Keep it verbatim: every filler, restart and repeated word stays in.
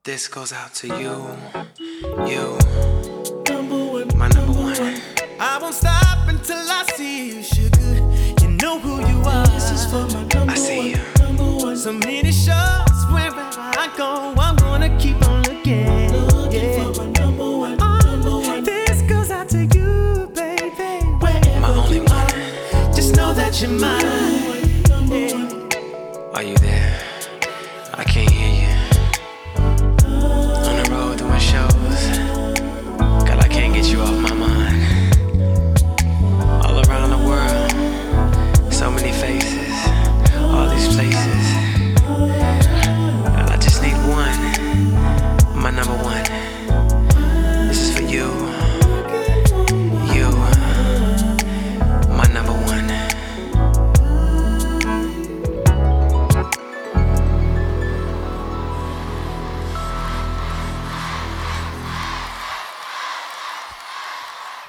This goes out to you, you, Number one, my number one. I won't stop until I see you, sugar. You know who you are. This is for my number I see one, you. number one. So many shots wherever I go, I'm